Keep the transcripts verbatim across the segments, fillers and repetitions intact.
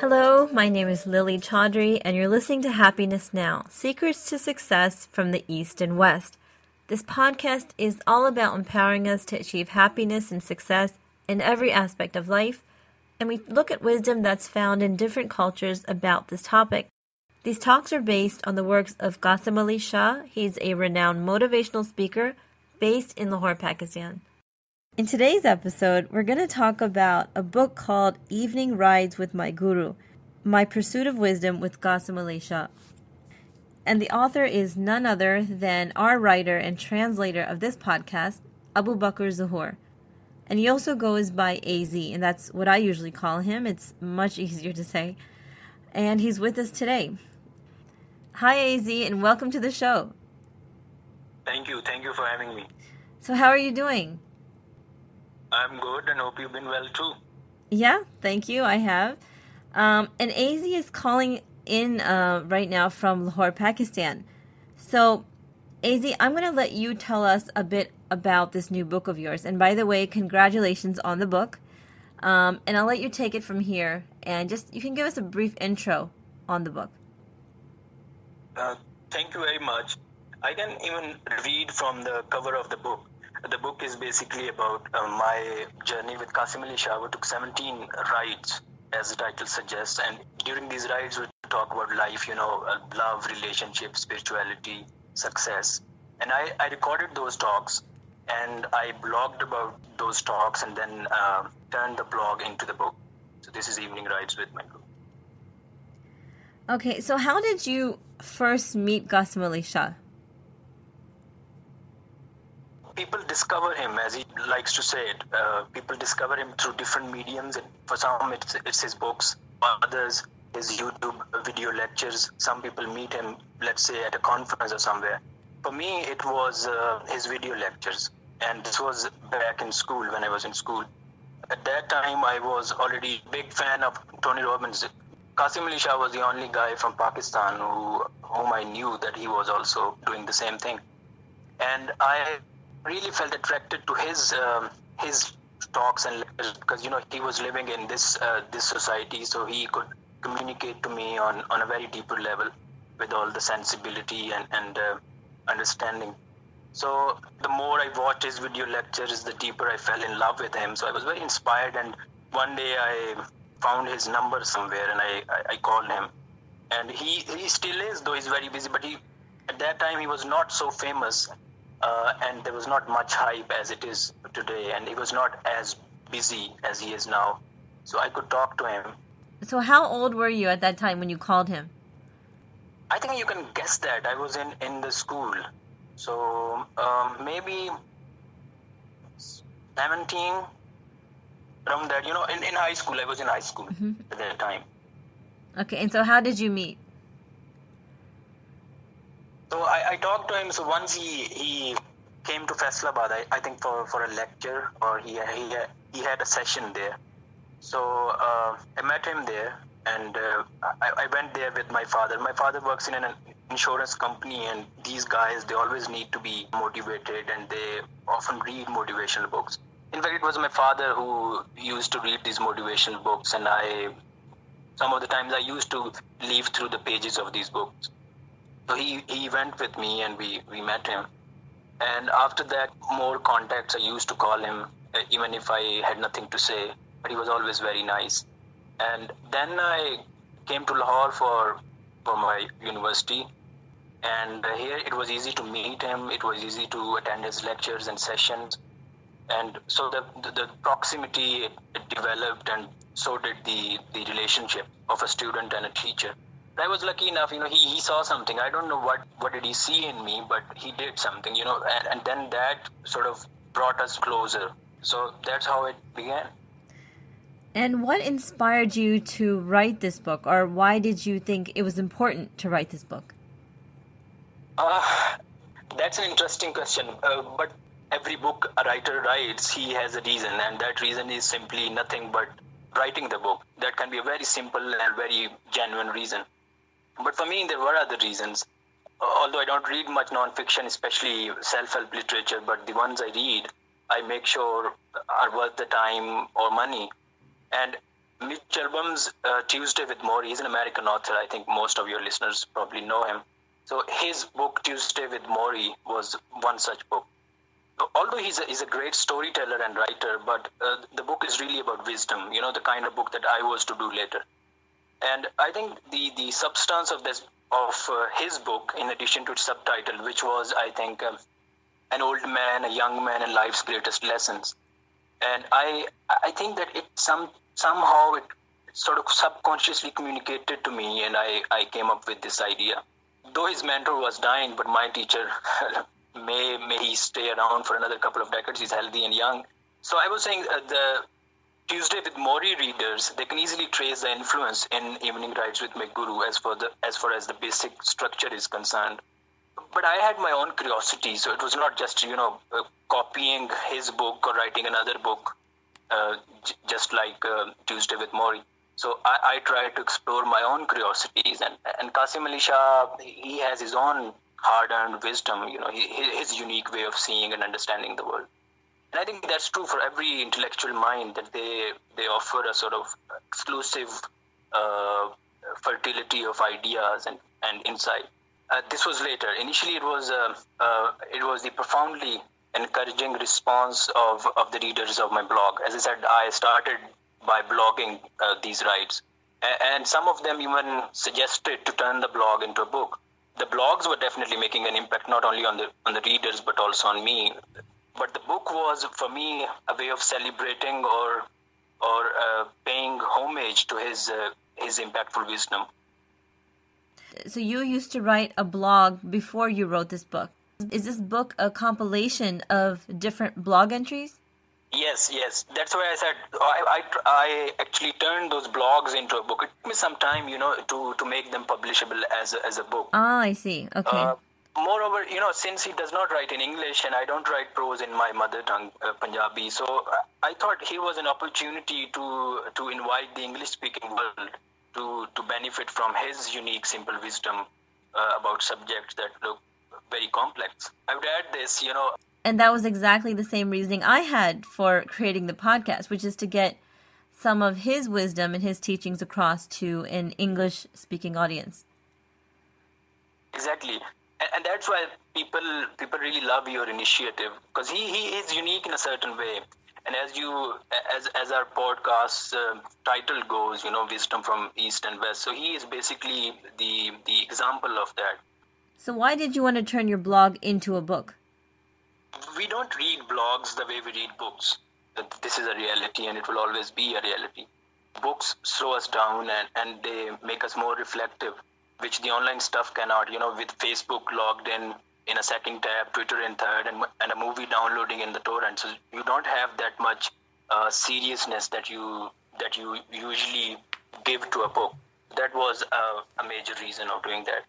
Hello, my name is Lily Chaudhry, and you're listening to Happiness Now, Secrets to Success from the East and West. This podcast is all about empowering us to achieve happiness and success in every aspect of life, and we look at wisdom that's found in different cultures about this topic. These talks are based on the works of Qasim Ali Shah. He's a renowned motivational speaker based in Lahore, Pakistan. In today's episode, we're going to talk about a book called Evening Rides with My Guru, My Pursuit of Wisdom with Qasim Ali Shah. And the author is none other than our writer and translator of this podcast, Abu Bakr Zuhur. And he also goes by A Z, and that's what I usually call him. It's much easier to say. And he's with us today. Hi, A Z, and welcome to the show. Thank you. Thank you for having me. So how are you doing? I'm good and hope you've been well too. Yeah, thank you. I have. Um, and A Z is calling in uh, right now from Lahore, Pakistan. So, A Z, I'm going to let you tell us a bit about this new book of yours. And by the way, congratulations on the book. Um, and I'll let you take it from here. And just, you can give us a brief intro on the book. Uh, thank you very much. I can even read from the cover of the book. The book is basically about uh, my journey with Qasim Ali Shah. We took seventeen rides, as the title suggests. And during these rides, we talk about life, you know, uh, love, relationship, spirituality, success. And I, I recorded those talks and I blogged about those talks and then uh, turned the blog into the book. So this is Evening Rides with My Guru. Okay, so how did you first meet Qasim Ali Shah? People discover him, as he likes to say it. Uh, people discover him through different mediums. And for some, it's, it's his books. For others, his YouTube video lectures. Some people meet him, let's say, at a conference or somewhere. For me, it was uh, his video lectures. And this was back in school, when I was in school. At that time, I was already a big fan of Tony Robbins. Qasim Ali Shah was the only guy from Pakistan who, whom I knew that he was also doing the same thing. And I really felt attracted to his um, his talks and lectures because, you know, he was living in this uh, this society, so he could communicate to me on, on a very deeper level with all the sensibility and, and uh, understanding. So the more I watched his video lectures, the deeper I fell in love with him. So I was very inspired, and one day I found his number somewhere and I, I, I called him. And he, he still is, though he's very busy, but he at that time he was not so famous. Uh, and there was not much hype as it is today, and he was not as busy as he is now. So I could talk to him. So how old were you at that time when you called him? I think you can guess that. I was in, in the school. So um, maybe seventeen, around that. You know, in, in high school. I was in high school mm-hmm. at that time. Okay, and so how did you meet? So I, I talked to him. So once he, he came to Faisalabad, I, I think for, for a lecture, or he he he had a session there. So uh, I met him there, and uh, I, I went there with my father. My father works in an insurance company, and these guys, they always need to be motivated, and they often read motivational books. In fact, it was my father who used to read these motivational books, and I some of the times I used to leaf through the pages of these books. So he, he went with me and we, we met him. And after that, more contacts, I used to call him, uh, even if I had nothing to say. But he was always very nice. And then I came to Lahore for, for my university. And uh, here it was easy to meet him. It was easy to attend his lectures and sessions. And so the, the, the proximity it, it developed, and so did the, the relationship of a student and a teacher. I was lucky enough, you know, he, he saw something. I don't know what, what did he see in me, but he did something, you know, and, and then that sort of brought us closer. So that's how it began. And what inspired you to write this book, or why did you think it was important to write this book? Uh, that's an interesting question. Uh, but every book a writer writes, he has a reason, and that reason is simply nothing but writing the book. That can be a very simple and very genuine reason. But for me, there were other reasons. Although I don't read much non-fiction, especially self-help literature, but the ones I read, I make sure are worth the time or money. And Mitch Albom's uh, Tuesday with Morrie, he's an American author. I think most of your listeners probably know him. So his book, Tuesday with Morrie, was one such book. Although he's a, he's a great storyteller and writer, but uh, the book is really about wisdom, you know, the kind of book that I was to do later. And I think the, the substance of this of uh, his book, in addition to its subtitle, which was, I think, um, an old man, a young man, and life's greatest lessons. And I I think that it some somehow it sort of subconsciously communicated to me, and I, I came up with this idea. Though his mentor was dying, but my teacher, may may he stay around for another couple of decades. He's healthy and young. So I was saying uh, the Tuesday with Morrie readers, they can easily trace the influence in Evening Rides with My Guru as for the as far as the basic structure is concerned. But I had my own curiosity, so it was not just, you know, uh, copying his book or writing another book, uh, j- just like uh, Tuesday with Morrie. So I, I tried to explore my own curiosities, and and Qasim Ali Shah, he has his own hard-earned wisdom, you know, he, his unique way of seeing and understanding the world. And I think that's true for every intellectual mind, that they they offer a sort of exclusive uh, fertility of ideas and, and insight. Uh, this was later. Initially, it was uh, uh, it was the profoundly encouraging response of, of the readers of my blog. As I said, I started by blogging uh, these rides, a- and some of them even suggested to turn the blog into a book. The blogs were definitely making an impact not only on the on the readers but also on me. But the book was, for me, a way of celebrating or or uh, paying homage to his uh, his impactful wisdom. So you used to write a blog before you wrote this book. Is this book a compilation of different blog entries? Yes, yes. That's why I said I, I, I actually turned those blogs into a book. It took me some time, you know, to, to make them publishable as a, as a book. Ah, I see. Okay. Uh, moreover, you know, since he does not write in English and I don't write prose in my mother tongue, uh, Punjabi, so I thought he was an opportunity to to invite the English-speaking world to, to benefit from his unique, simple wisdom uh, about subjects that look very complex. I would add this, you know. And that was exactly the same reasoning I had for creating the podcast, which is to get some of his wisdom and his teachings across to an English-speaking audience. Exactly. And, and that's why people people really love your initiative, because he, he is unique in a certain way. And as you, as as our podcast uh, title goes, you know, wisdom from East and West. So he is basically the the example of that. So why did you want to turn your blog into a book? We don't read blogs the way we read books. This is a reality, and it will always be a reality. Books slow us down, and, and they make us more reflective, which the online stuff cannot. You know, with Facebook logged in in a second tab, Twitter in third, and, and a movie downloading in the torrent. So you don't have that much uh, seriousness that you that you usually give to a book. That was a, a major reason of doing that.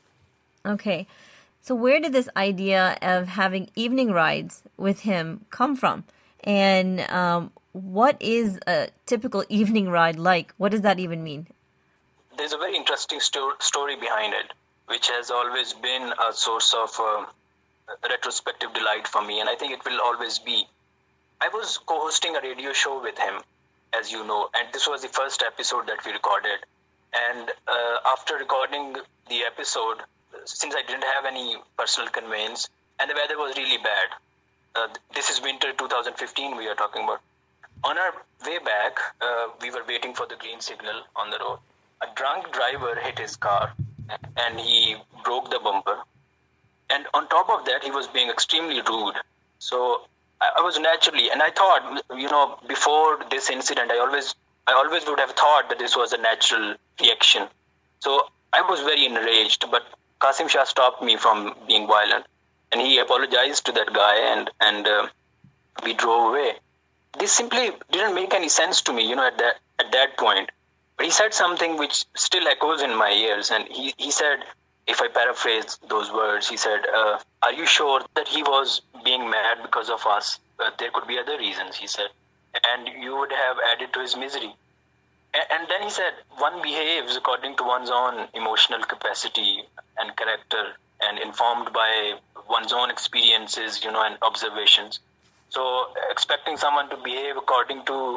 Okay. So where did this idea of having evening rides with him come from? And um, what is a typical evening ride like? What does that even mean? There's a very interesting sto- story behind it, which has always been a source of uh, retrospective delight for me, and I think it will always be. I was co-hosting a radio show with him, as you know, and this was the first episode that we recorded. And uh, after recording the episode, since I didn't have any personal conveyance, and the weather was really bad, uh, this is winter two thousand fifteen we are talking about. On our way back, uh, we were waiting for the green signal on the road. A drunk driver hit his car, and he broke the bumper. And on top of that, he was being extremely rude. So I, I was naturally, and I thought, you know, before this incident, I always, I always would have thought that this was a natural reaction. So I was very enraged, but Qasim Shah stopped me from being violent, and he apologized to that guy, and and uh, we drove away. This simply didn't make any sense to me, you know, at that at that point. But he said something which still echoes in my ears, and he, he said, if I paraphrase those words, he said, uh, "Are you sure that he was being mad because of us? Uh, there could be other reasons," he said, "and you would have added to his misery." And then he said, one behaves according to one's own emotional capacity and character, and informed by one's own experiences, you know, and observations. So expecting someone to behave according to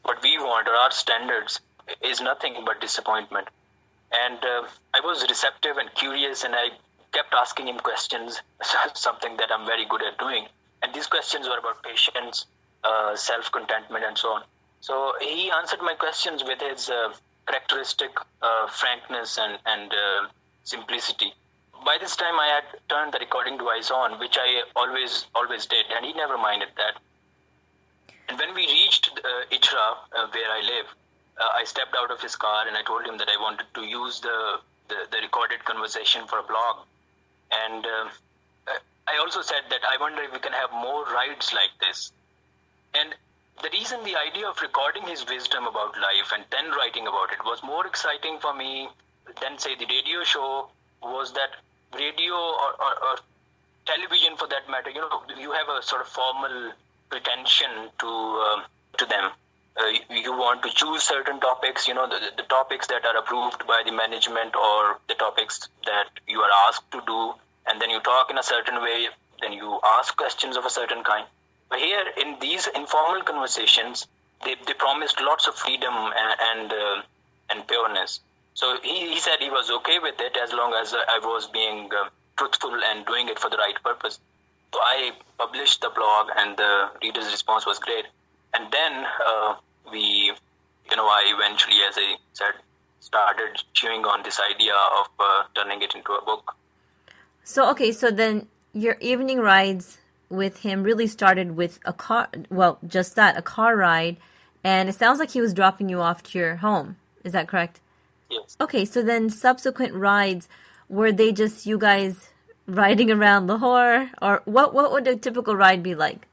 what we want or our standards is nothing but disappointment. And uh, I was receptive and curious, and I kept asking him questions, something that I'm very good at doing. And these questions were about patience, uh, self-contentment, and so on. So he answered my questions with his uh, characteristic uh, frankness and, and uh, simplicity. By this time, I had turned the recording device on, which I always always did, and he never minded that. And when we reached uh, Itra, uh, where I live, uh, I stepped out of his car and I told him that I wanted to use the, the, the recorded conversation for a blog. And uh, I also said that I wonder if we can have more rides like this. And the reason the idea of recording his wisdom about life and then writing about it was more exciting for me than, say, the radio show was that radio or, or, or television, for that matter, you know, you have a sort of formal pretension to um, to them. Uh, you, you want to choose certain topics, you know, the, the topics that are approved by the management or the topics that you are asked to do, and then you talk in a certain way, then you ask questions of a certain kind. But here, in these informal conversations, they, they promised lots of freedom and and, uh, and pureness. So he, he said he was okay with it as long as I was being uh, truthful and doing it for the right purpose. So I published the blog, and the reader's response was great. And then uh, we, you know, I eventually, as I said, started chewing on this idea of uh, turning it into a book. So, okay, so then your evening rides with him really started with a car, well, just that, a car ride, and it sounds like he was dropping you off to your home. Is that correct? Yes. Okay, so then subsequent rides, were they just you guys riding around Lahore, or what, what would a typical ride be like?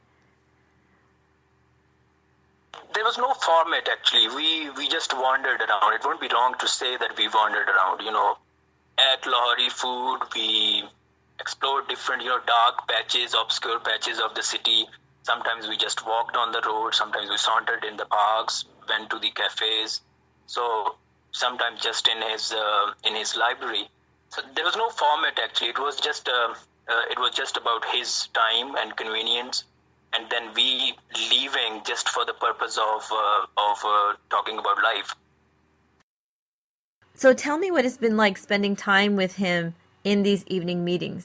There was no format, actually. We we just wandered around. It wouldn't be wrong to say that we wandered around, you know. At Lahori food, we explored different, you know, dark patches, obscure patches of the city. Sometimes we just walked on the road. Sometimes we sauntered in the parks, went to the cafes. So sometimes just in his uh, in his library. So there was no format, actually. It was just uh, uh, it was just about his time and convenience, and then we leaving just for the purpose of uh, of uh, talking about life. So tell me what it's been like spending time with him in these evening meetings.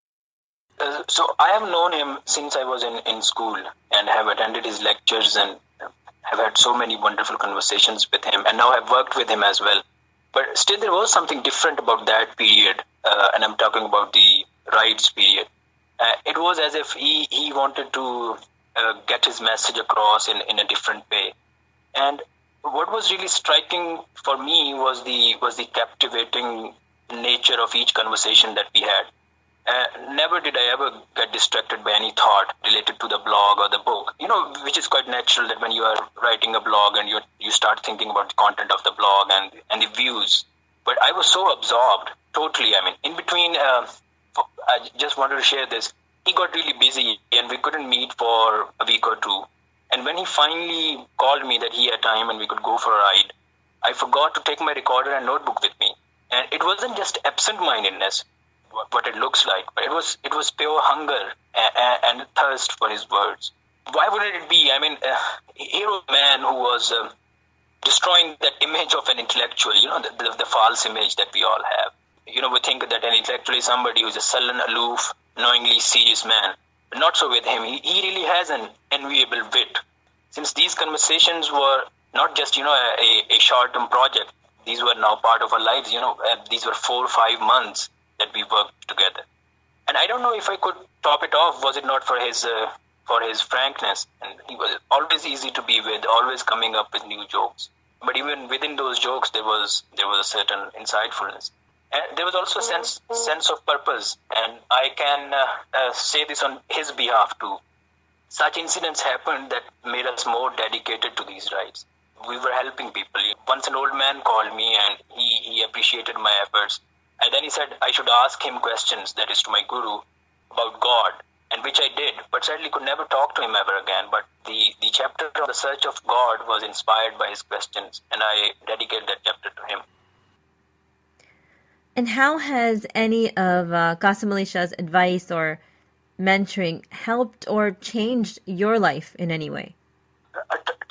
Uh, so I have known him since I was in, in school and have attended his lectures and have had so many wonderful conversations with him, and now I've worked with him as well. But still there was something different about that period, uh, and I'm talking about the rights period. Uh, it was as if he, he wanted to uh, get his message across in, in a different way. And what was really striking for me was the was the captivating nature of each conversation that we had. Uh, never did I ever get distracted by any thought related to the blog or the book, you know, which is quite natural that when you are writing a blog and you you start thinking about the content of the blog and, and the views. But I was so absorbed, totally. I mean, in between, uh, I just wanted to share this. He got really busy and we couldn't meet for a week or two. And when he finally called me that he had time and we could go for a ride, I forgot to take my recorder and notebook with me. And it wasn't just absent-mindedness, what it looks like, but it was it was pure hunger and, and thirst for his words. Why wouldn't it be? I mean, uh, here was a man who was uh, destroying that image of an intellectual, you know, the, the, the false image that we all have. You know, we think that an intellectual is somebody who's a sullen, aloof, knowingly serious man. But not so with him. He, he really has an enviable wit. Since these conversations were not just, you know, a, a short-term project, these were now part of our lives, you know, uh, these were four or five months that we worked together. And I don't know if I could top it off, was it not for his uh, for his frankness. And he was always easy to be with, always coming up with new jokes. But even within those jokes, there was there was a certain insightfulness. And there was also a sense, sense of purpose. And I can uh, uh, say this on his behalf too. Such incidents happened that made us more dedicated to these rides. We were helping people. Once an old man called me and he, he appreciated my efforts. And then he said I should ask him questions, that is to my guru, about God, and which I did, but sadly could never talk to him ever again. But the, the chapter on the search of God was inspired by his questions, and I dedicate that chapter to him. And how has any of uh, Qasim Ali Shah's advice or mentoring helped or changed your life in any way? Uh, t-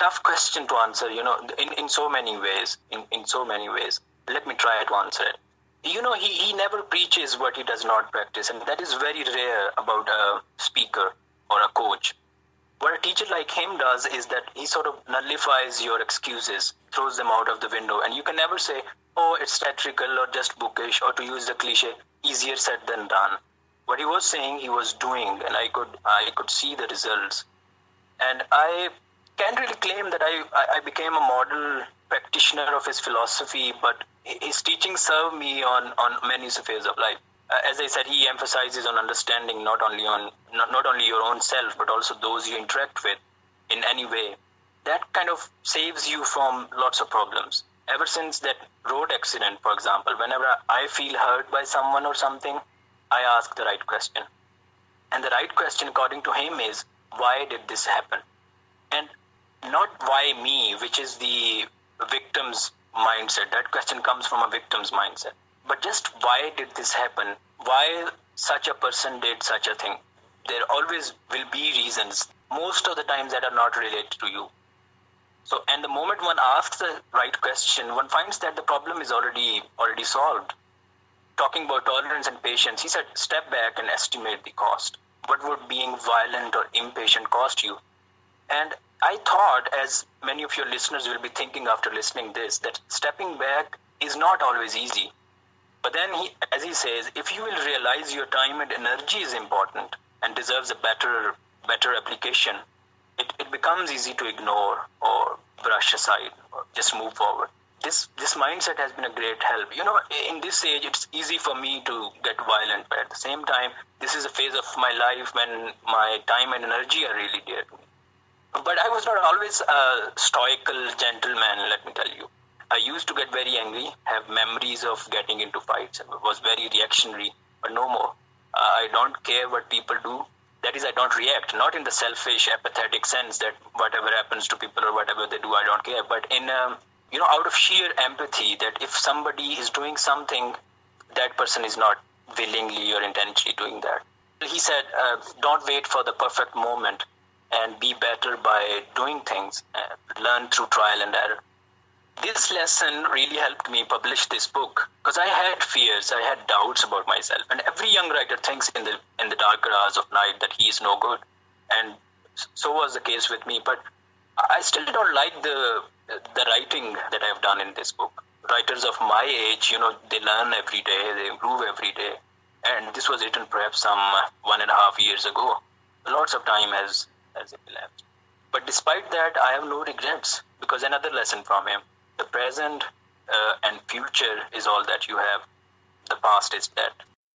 tough question to answer, you know, in, in so many ways, in, in so many ways. Let me try to answer it. You know, he, he never preaches what he does not practice, and that is very rare about a speaker or a coach. What a teacher like him does is that he sort of nullifies your excuses, throws them out of the window, and you can never say, oh, it's theatrical or just bookish, or to use the cliche, easier said than done. What he was saying, he was doing, and I could I could see the results. And I can't really claim that I, I became a model practitioner of his philosophy, but his teachings serve me on, on many spheres of life. Uh, as I said, he emphasizes on understanding not only on not, not only your own self, but also those you interact with in any way. That kind of saves you from lots of problems. Ever since that road accident, for example, whenever I feel hurt by someone or something, I ask the right question. And the right question, according to him, is, why did this happen? And not why me, which is the victim's mindset. That question comes from a victim's mindset. But just why did this happen? Why such a person did such a thing? There always will be reasons, most of the times, that are not related to you. So, and the moment one asks the right question, one finds that the problem is already already solved. Talking about tolerance and patience, he said, step back and estimate the cost. What would being violent or impatient cost you? And I thought, as many of your listeners will be thinking after listening this, that stepping back is not always easy. But then, he, as he says, if you will realize your time and energy is important and deserves a better better application, it, it becomes easy to ignore or brush aside or just move forward. This this mindset has been a great help. You know, in this age, it's easy for me to get violent, but at the same time, this is a phase of my life when my time and energy are really dear to me. But I was not always a stoical gentleman, let me tell you. I used to get very angry, have memories of getting into fights, and was very reactionary, but no more. Uh, I don't care what people do. That is, I don't react, not in the selfish, apathetic sense that whatever happens to people or whatever they do, I don't care, but in, um, you know, out of sheer empathy, that if somebody is doing something, that person is not willingly or intentionally doing that. He said, uh, don't wait for the perfect moment and be better by doing things, uh, learn through trial and error. This lesson really helped me publish this book because I had fears, I had doubts about myself. And every young writer thinks in the in the darker hours of night that he is no good. And so was the case with me. But I still don't like the the writing that I've done in this book. Writers of my age, you know, they learn every day, they improve every day. And this was written perhaps some one and a half years ago. Lots of time has, has elapsed. But despite that, I have no regrets because another lesson from him. The present uh, and future is all that you have. The past is dead.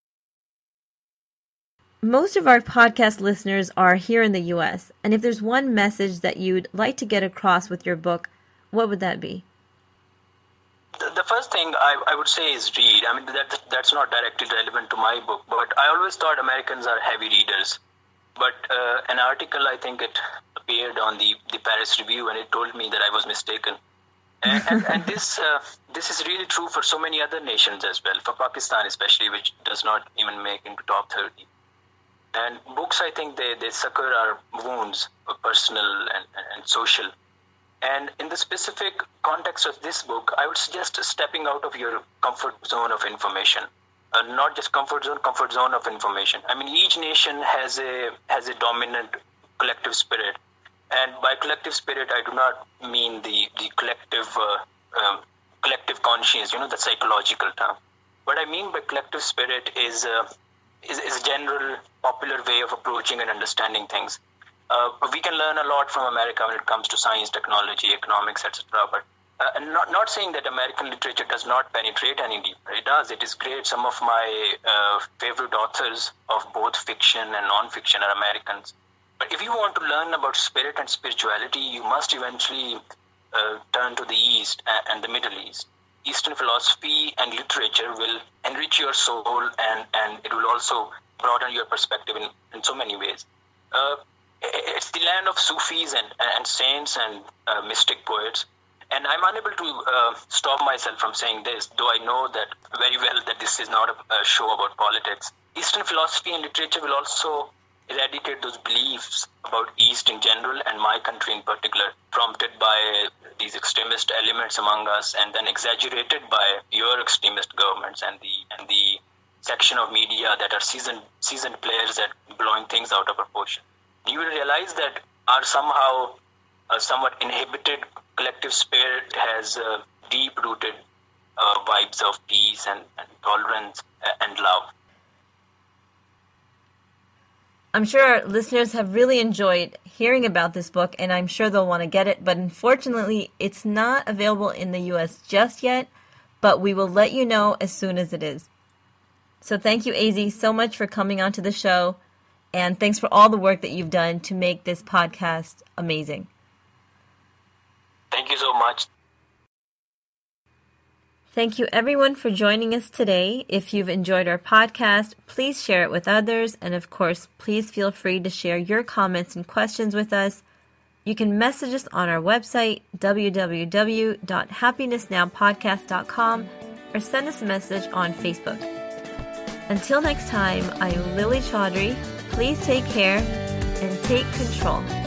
Most of our podcast listeners are here in the U S, and if there's one message that you'd like to get across with your book, what would that be? The, the first thing I, I would say is read. I mean, that that's not directly relevant to my book, but I always thought Americans are heavy readers. But uh, an article, I think it appeared on the, the Paris Review, and it told me that I was mistaken. and, and, and this uh, this is really true for so many other nations as well, for Pakistan especially, which does not even make into top thirty. And books, I think, they, they succor our wounds, personal and, and social. And in the specific context of this book, I would suggest stepping out of your comfort zone of information. Uh, not just comfort zone, comfort zone of information. I mean, each nation has a has a dominant collective spirit. And by collective spirit, I do not mean the, the collective uh, um, collective conscience, you know, the psychological term. What I mean by collective spirit is, uh, is, is a general popular way of approaching and understanding things. Uh, we can learn a lot from America when it comes to science, technology, economics, et cetera. But uh, and not, not saying that American literature does not penetrate any deeper. It does. It is great. Some of my uh, favorite authors of both fiction and non-fiction are Americans. But if you want to learn about spirit and spirituality, you must eventually uh, turn to the East and the Middle East. Eastern philosophy and literature will enrich your soul, and, and it will also broaden your perspective in, in so many ways. Uh, it's the land of Sufis and, and saints and uh, mystic poets. And I'm unable to uh, stop myself from saying this, though I know that very well that this is not a, a show about politics. Eastern philosophy and literature will also eradicate those beliefs about East in general and my country in particular, prompted by these extremist elements among us, and then exaggerated by your extremist governments and the and the section of media that are seasoned seasoned players at blowing things out of proportion. You will realize that our somehow uh, somewhat inhibited collective spirit has uh, deep-rooted uh, vibes of peace and, and tolerance and love. I'm sure listeners have really enjoyed hearing about this book, and I'm sure they'll want to get it, but unfortunately, it's not available in the U S just yet, but we will let you know as soon as it is. So thank you, A Z, so much for coming onto the show, and thanks for all the work that you've done to make this podcast amazing. Thank you so much. Thank you, everyone, for joining us today. If you've enjoyed our podcast, please share it with others. And of course, please feel free to share your comments and questions with us. You can message us on our website, w w w dot happiness now podcast dot com, or send us a message on Facebook. Until next time, I'm Lily Chaudhry. Please take care and take control.